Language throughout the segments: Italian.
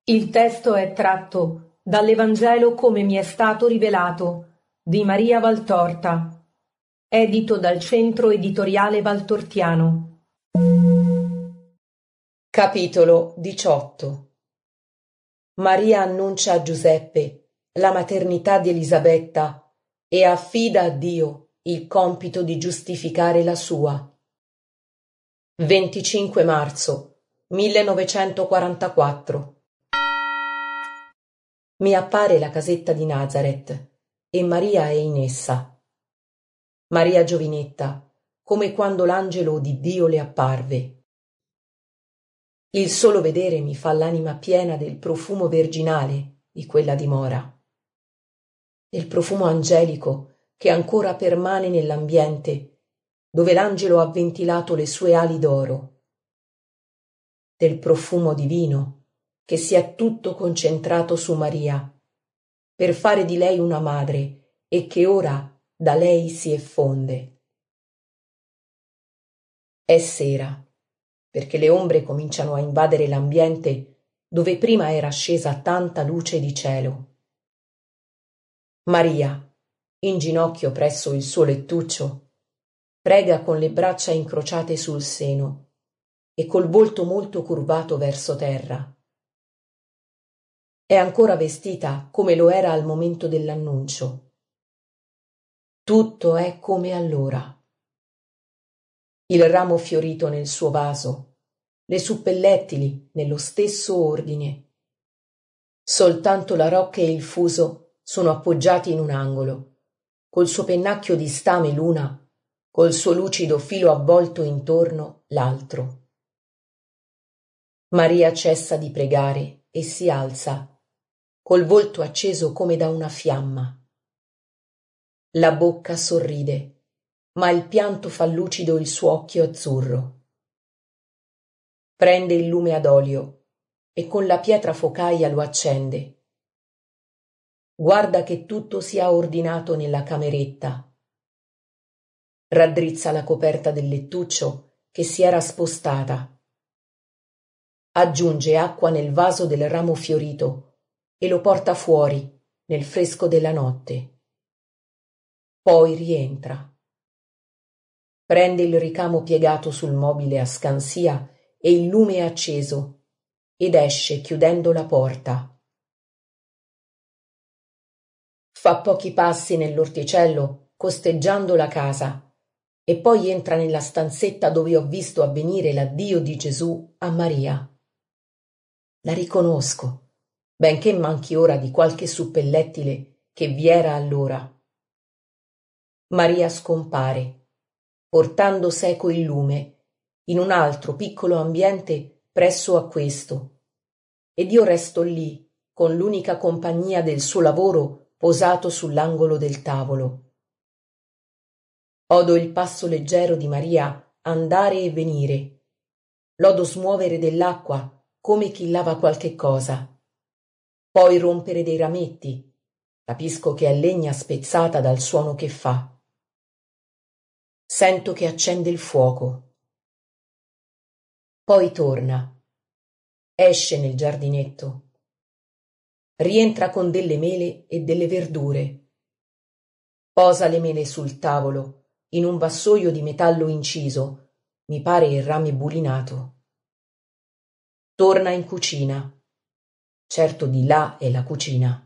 Il testo è tratto dall'Evangelo come mi è stato rivelato di Maria Valtorta, edito dal Centro Editoriale Valtortiano. Capitolo 18. Maria annuncia a Giuseppe la maternità di Elisabetta e affida a Dio il compito di giustificare la sua. 25 marzo 1944. Mi appare la casetta di Nazareth e Maria è in essa. Maria giovinetta, come quando l'angelo di Dio le apparve. Il solo vedere mi fa l'anima piena del profumo virginale di quella dimora, del profumo angelico che ancora permane nell'ambiente dove l'angelo ha ventilato le sue ali d'oro, del profumo divino che si è tutto concentrato su Maria per fare di lei una madre e che ora da lei si effonde. È sera, perché le ombre cominciano a invadere l'ambiente dove prima era scesa tanta luce di cielo. Maria, in ginocchio presso il suo lettuccio, prega con le braccia incrociate sul seno e col volto molto curvato verso terra. È ancora vestita come lo era al momento dell'annuncio. Tutto è come allora. Il ramo fiorito nel suo vaso, le suppellettili nello stesso ordine. Soltanto la rocca e il fuso sono appoggiati in un angolo, col suo pennacchio di stame l'una, col suo lucido filo avvolto intorno l'altro. Maria cessa di pregare e si alza, col volto acceso come da una fiamma. La bocca sorride, ma il pianto fa lucido il suo occhio azzurro. Prende il lume ad olio e con la pietra focaia lo accende. Guarda che tutto sia ordinato nella cameretta. Raddrizza la coperta del lettuccio che si era spostata. Aggiunge acqua nel vaso del ramo fiorito e lo porta fuori nel fresco della notte. Poi rientra. Prende il ricamo piegato sul mobile a scansia e il lume acceso ed esce chiudendo la porta. Fa pochi passi nell'orticello costeggiando la casa e poi entra nella stanzetta dove ho visto avvenire l'addio di Gesù a Maria. La riconosco, benché manchi ora di qualche suppellettile che vi era allora. Maria scompare, portando seco il lume, in un altro piccolo ambiente presso a questo, ed io resto lì, con l'unica compagnia del suo lavoro posato sull'angolo del tavolo. Odo il passo leggero di Maria andare e venire, l'odo smuovere dell'acqua come chi lava qualche cosa, poi rompere dei rametti, capisco che è legna spezzata dal suono che fa. Sento che accende il fuoco. Poi torna. Esce nel giardinetto. Rientra con delle mele e delle verdure. Posa le mele sul tavolo, in un vassoio di metallo inciso, mi pare il rame bulinato. Torna in cucina. Certo di là è la cucina.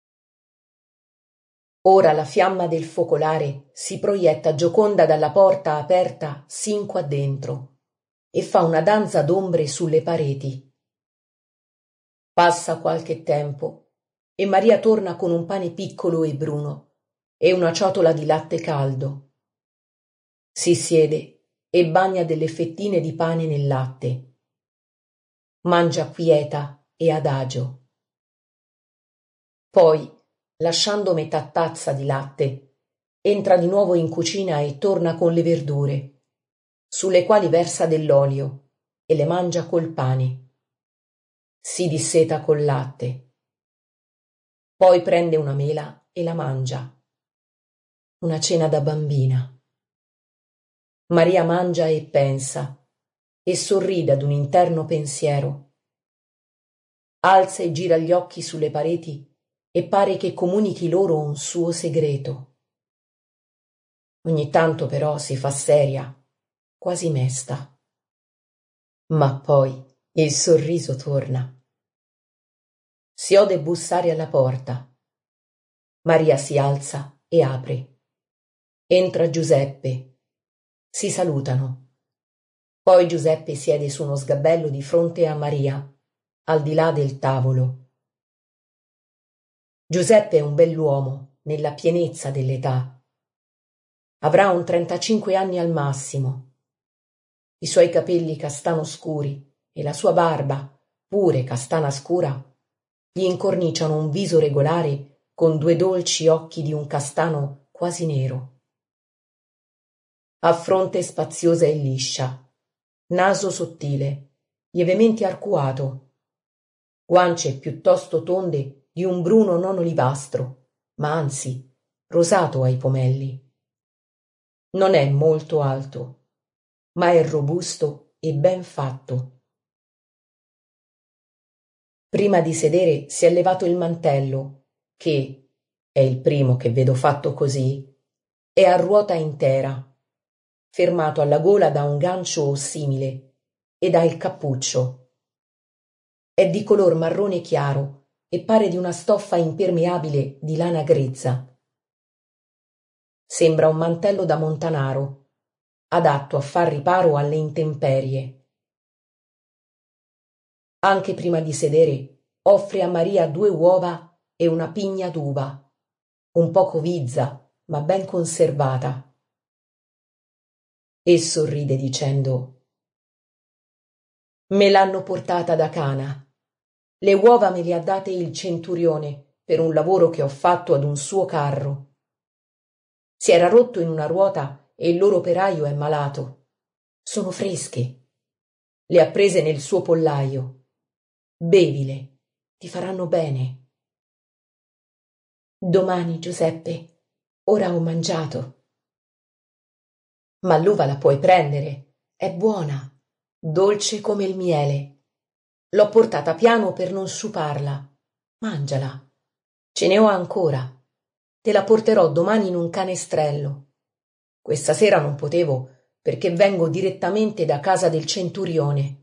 Ora la fiamma del focolare si proietta gioconda dalla porta aperta sin qua dentro e fa una danza d'ombre sulle pareti. Passa qualche tempo e Maria torna con un pane piccolo e bruno e una ciotola di latte caldo. Si siede e bagna delle fettine di pane nel latte. Mangia quieta e adagio. Poi, lasciando metà tazza di latte, entra di nuovo in cucina e torna con le verdure, sulle quali versa dell'olio e le mangia col pane. Si disseta col latte. Poi prende una mela e la mangia. Una cena da bambina. Maria mangia e pensa, e sorride ad un interno pensiero. alza e gira gli occhi sulle pareti e pare che comunichi loro un suo segreto. Ogni tanto però si fa seria, quasi mesta. Ma poi il sorriso torna. Si ode bussare alla porta. Maria si alza e apre. Entra Giuseppe. Si salutano. Poi Giuseppe siede su uno sgabello di fronte a Maria, al di là del tavolo. Giuseppe è un bell'uomo, nella pienezza dell'età. Avrà un 35 anni al massimo. I suoi capelli castano scuri e la sua barba, pure castana scura, gli incorniciano un viso regolare con due dolci occhi di un castano quasi nero. Ha fronte spaziosa e liscia, naso sottile, lievemente arcuato, guance piuttosto tonde di un bruno non olivastro, ma anzi rosato ai pomelli. Non è molto alto, ma è robusto e ben fatto. Prima di sedere si è levato il mantello, che, è il primo che vedo fatto così, è a ruota intera, fermato alla gola da un gancio o simile, ed ha il cappuccio. È di color marrone chiaro e pare di una stoffa impermeabile di lana grezza. Sembra un mantello da montanaro, adatto a far riparo alle intemperie. Anche prima di sedere offre a Maria 2 uova e una pigna d'uva, un poco vizza, ma ben conservata. E sorride dicendo: «Me l'hanno portata da Cana. Le uova me le ha date il centurione per un lavoro che ho fatto ad un suo carro. Si era rotto in una ruota e il loro operaio è malato. Sono fresche. Le ha prese nel suo pollaio. Bevile, ti faranno bene». «Domani, Giuseppe, ora ho mangiato». «Ma l'uva la puoi prendere, è buona, dolce come il miele. L'ho portata piano per non sciuparla. Mangiala. Ce ne ho ancora. Te la porterò domani in un canestrello. Questa sera non potevo perché vengo direttamente da casa del centurione».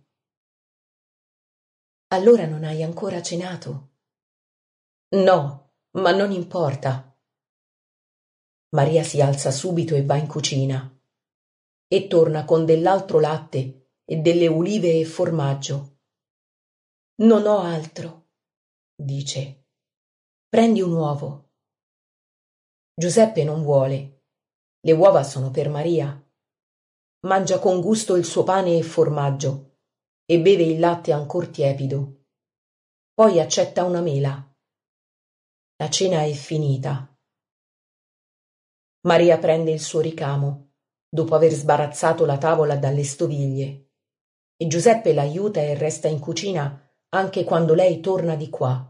«Allora non hai ancora cenato?» «No, ma non importa». Maria si alza subito e va in cucina e torna con dell'altro latte e delle ulive e formaggio. «Non ho altro», dice. «Prendi un uovo». Giuseppe non vuole. Le uova sono per Maria. Mangia con gusto il suo pane e formaggio e beve il latte ancor tiepido. Poi accetta una mela. La cena è finita. Maria prende il suo ricamo, dopo aver sbarazzato la tavola dalle stoviglie, e Giuseppe l'aiuta e resta in cucina anche quando lei torna di qua.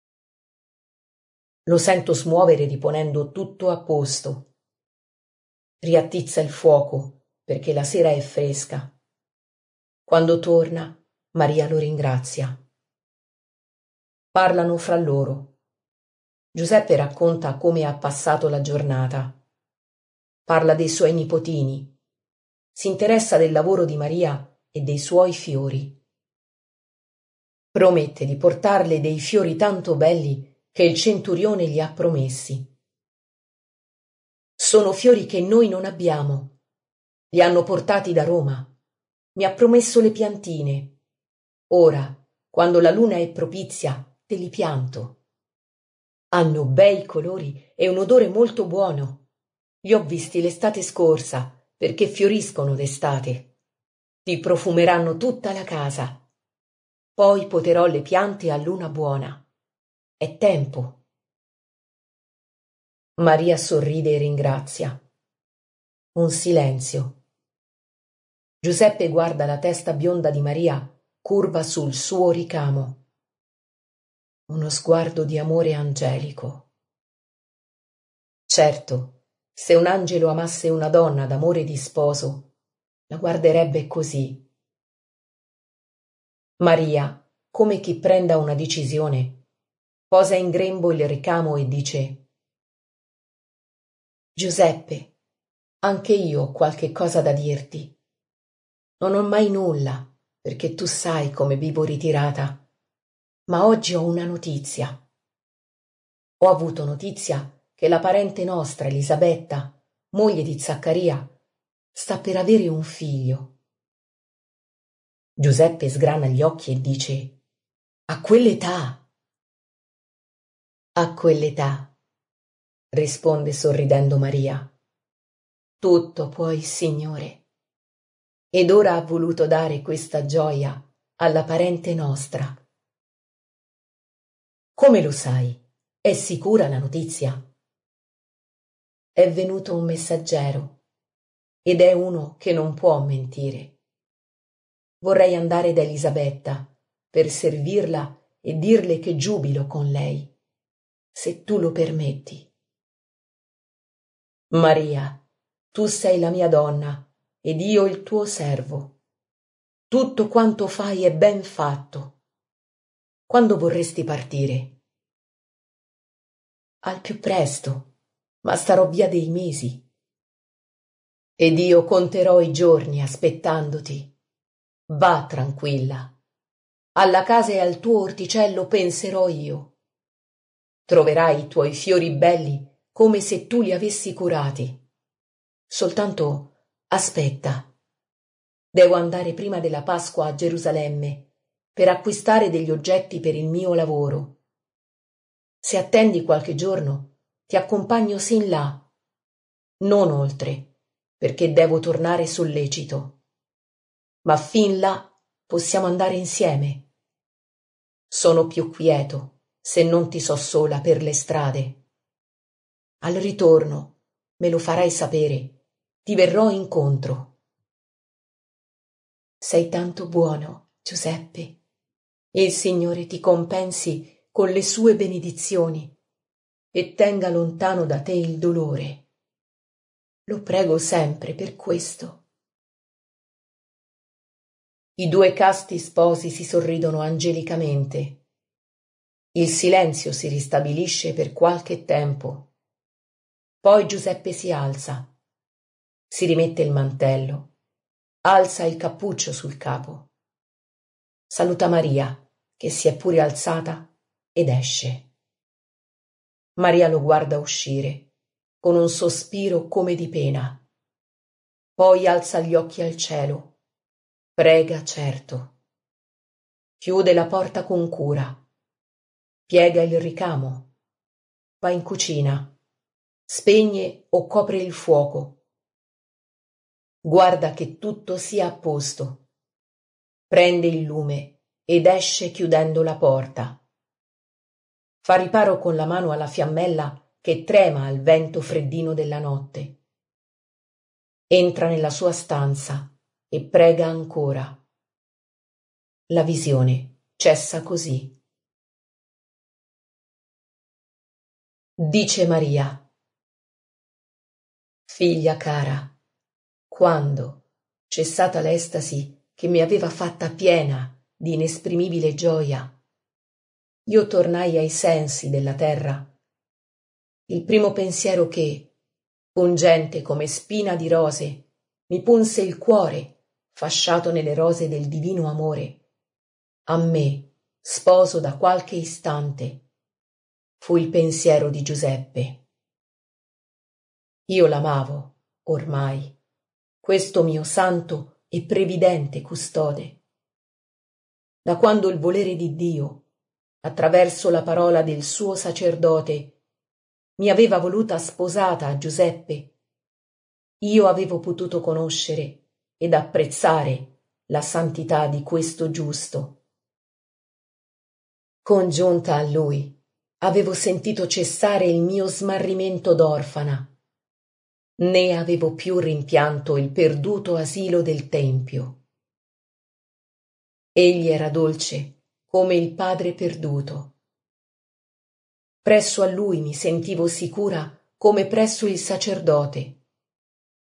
Lo sento smuovere riponendo tutto a posto. Riattizza il fuoco perché la sera è fresca. Quando torna, Maria lo ringrazia. Parlano fra loro. Giuseppe racconta come ha passato la giornata. Parla dei suoi nipotini. Si interessa del lavoro di Maria e dei suoi fiori. Promette di portarle dei fiori tanto belli che il centurione gli ha promessi. «Sono fiori che noi non abbiamo. Li hanno portati da Roma. Mi ha promesso le piantine. Ora, quando la luna è propizia, te li pianto. Hanno bei colori e un odore molto buono. Li ho visti l'estate scorsa, perché fioriscono d'estate. Ti profumeranno tutta la casa. Poi poterò le piante a luna buona. È tempo». Maria sorride e ringrazia. Un silenzio. Giuseppe guarda la testa bionda di Maria curva sul suo ricamo. Uno sguardo di amore angelico. Certo, se un angelo amasse una donna d'amore di sposo, la guarderebbe così. Maria, come chi prenda una decisione, posa in grembo il ricamo e dice: Giuseppe, anche io ho qualche cosa da dirti. Non ho mai nulla, perché tu sai come vivo ritirata, ma oggi ho una notizia. Ho avuto notizia che la parente nostra, Elisabetta, moglie di Zaccaria, sta per avere un figlio. Giuseppe sgrana gli occhi e dice: a quell'età? A quell'età, risponde sorridendo Maria. Tutto può il Signore. Ed ora ha voluto dare questa gioia alla parente nostra. Come lo sai? È sicura la notizia? È venuto un messaggero, ed è uno che non può mentire. Vorrei andare da Elisabetta per servirla e dirle che giubilo con lei, se tu lo permetti. Maria, tu sei la mia donna ed io il tuo servo. Tutto quanto fai è ben fatto. Quando vorresti partire? Al più presto, ma starò via dei mesi. Ed io conterò i giorni aspettandoti. Va tranquilla. Alla casa e al tuo orticello penserò io. Troverai i tuoi fiori belli come se tu li avessi curati. Soltanto aspetta. Devo andare prima della Pasqua a Gerusalemme per acquistare degli oggetti per il mio lavoro. Se attendi qualche giorno, ti accompagno sin là, non oltre, perché devo tornare sollecito. Ma fin là possiamo andare insieme. Sono più quieto se non ti so sola per le strade. Al ritorno me lo farai sapere, ti verrò incontro. Sei tanto buono, Giuseppe. Il Signore ti compensi con le sue benedizioni e tenga lontano da te il dolore. Lo prego sempre per questo. I due casti sposi si sorridono angelicamente. Il silenzio si ristabilisce per qualche tempo. Poi Giuseppe si alza, si rimette il mantello, alza il cappuccio sul capo. Saluta Maria, che si è pure alzata, ed esce. Maria lo guarda uscire, con un sospiro come di pena. Poi alza gli occhi al cielo, prega certo. Chiude la porta con cura, piega il ricamo, va in cucina, spegne o copre il fuoco. Guarda che tutto sia a posto. Prende il lume ed esce chiudendo la porta. Fa riparo con la mano alla fiammella che trema al vento freddino della notte. Entra nella sua stanza e prega ancora. La visione cessa così. Dice Maria: figlia cara, quando, cessata l'estasi che mi aveva fatta piena di inesprimibile gioia, io tornai ai sensi della terra, il primo pensiero che, pungente come spina di rose, mi punse il cuore, fasciato nelle rose del divino amore, a me, sposo da qualche istante, fu il pensiero di Giuseppe. Io l'amavo, ormai, questo mio santo e previdente custode. Da quando il volere di Dio, attraverso la parola del suo sacerdote, mi aveva voluta sposata a Giuseppe, io avevo potuto conoscere ed apprezzare la santità di questo giusto. Congiunta a lui, avevo sentito cessare il mio smarrimento d'orfana, né avevo più rimpianto il perduto asilo del tempio. Egli era dolce come il padre perduto. Presso a lui mi sentivo sicura come presso il sacerdote.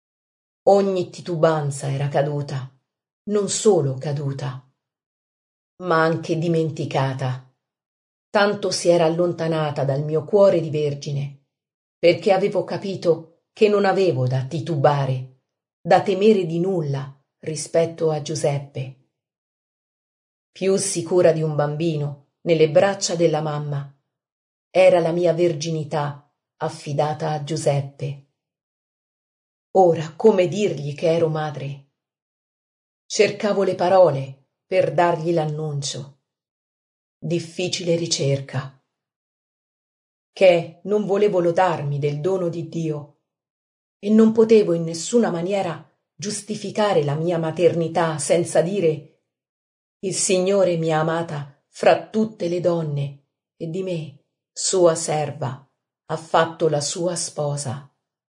Ogni titubanza era caduta, non solo caduta. ma anche dimenticata. Tanto si era allontanata dal mio cuore di vergine, perché avevo capito che non avevo da titubare, da temere di nulla rispetto a Giuseppe. Più sicura di un bambino nelle braccia della mamma era la mia verginità affidata a Giuseppe. Ora come dirgli che ero madre? Cercavo le parole per dargli l'annuncio. Difficile ricerca. Che non volevo lodarmi del dono di Dio e non potevo in nessuna maniera giustificare la mia maternità senza dire: il Signore mi ha amata fra tutte le donne e di me, sua serva, ha fatto la sua sposa.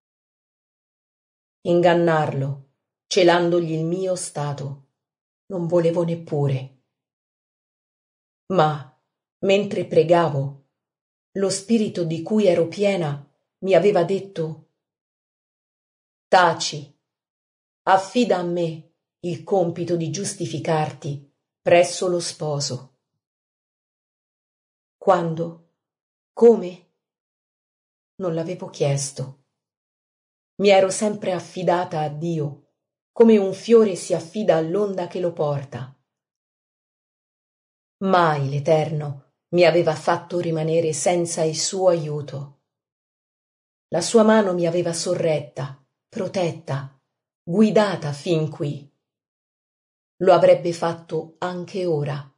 Ingannarlo, celandogli il mio stato, non volevo neppure. Ma, mentre pregavo, lo spirito di cui ero piena mi aveva detto: taci, affida a me il compito di giustificarti presso lo sposo. Quando? Come? Non l'avevo chiesto. Mi ero sempre affidata a Dio, come un fiore si affida all'onda che lo porta. Mai l'Eterno mi aveva fatto rimanere senza il suo aiuto. La sua mano mi aveva sorretta, protetta, guidata fin qui. Lo avrebbe fatto anche ora.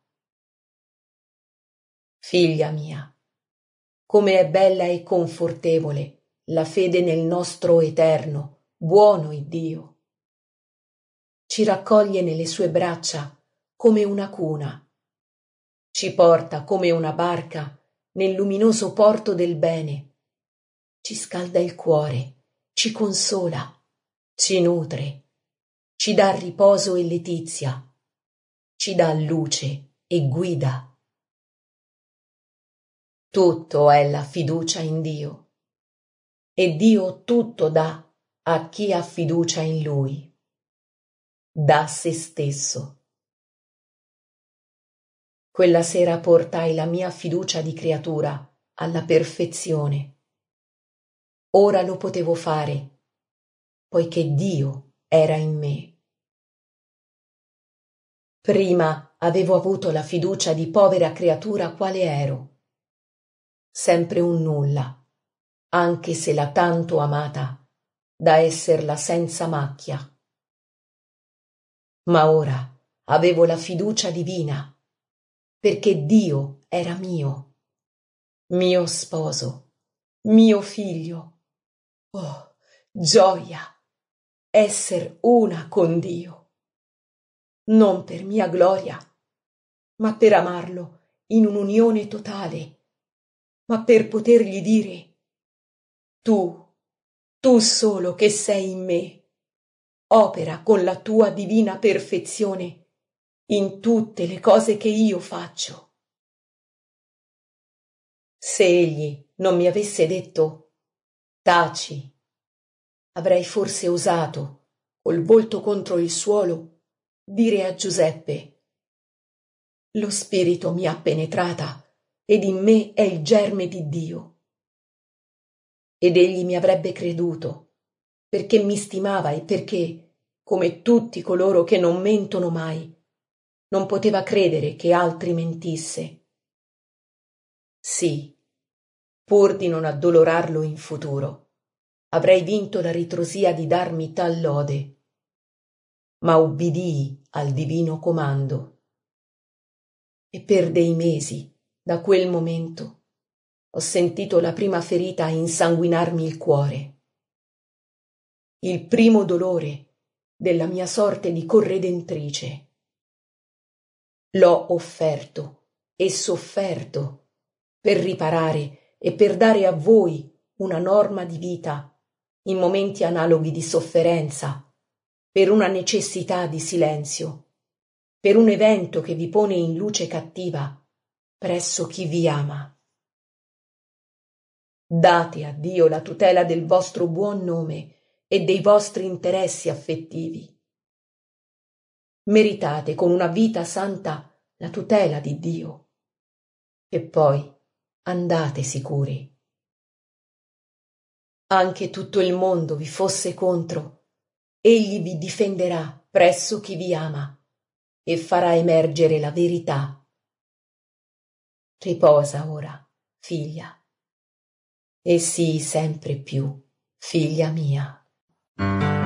Figlia mia, come è bella e confortevole la fede nel nostro eterno, buono Iddio. Ci raccoglie nelle sue braccia come una cuna, ci porta come una barca nel luminoso porto del bene, ci scalda il cuore, ci consola, ci nutre, ci dà riposo e letizia, ci dà luce e guida. Tutto è la fiducia in Dio, e Dio tutto dà a chi ha fiducia in Lui. Dà se stesso. Quella sera portai la mia fiducia di creatura alla perfezione. Ora lo potevo fare, poiché Dio era in me. Prima avevo avuto la fiducia di povera creatura quale ero, sempre un nulla, anche se la tanto amata da esserla senza macchia. Ma ora avevo la fiducia divina, perché Dio era mio sposo, mio figlio. Oh, gioia, esser una con Dio, non per mia gloria, ma per amarlo in un'unione totale, ma per potergli dire: tu solo che sei in me, opera con la tua divina perfezione in tutte le cose che io faccio. Se egli non mi avesse detto: taci, avrei forse osato, col volto contro il suolo, dire a Giuseppe: lo spirito mi ha penetrata ed in me è il germe di Dio. Ed egli mi avrebbe creduto, perché mi stimava e perché, come tutti coloro che non mentono mai, non poteva credere che altri mentisse. Sì, pur di non addolorarlo in futuro, avrei vinto la ritrosia di darmi tal lode, ma ubbidii al divino comando. E per dei mesi, da quel momento, ho sentito la prima ferita a insanguinarmi il cuore, il primo dolore della mia sorte di corredentrice. L'ho offerto e sofferto per riparare e per dare a voi una norma di vita in momenti analoghi di sofferenza, per una necessità di silenzio, per un evento che vi pone in luce cattiva presso chi vi ama. Date a Dio la tutela del vostro buon nome e dei vostri interessi affettivi. Meritate con una vita santa la tutela di Dio. E poi andate sicuri. Anche tutto il mondo vi fosse contro, egli vi difenderà presso chi vi ama e farà emergere la verità. Riposa ora, figlia, e sii sempre più figlia mia.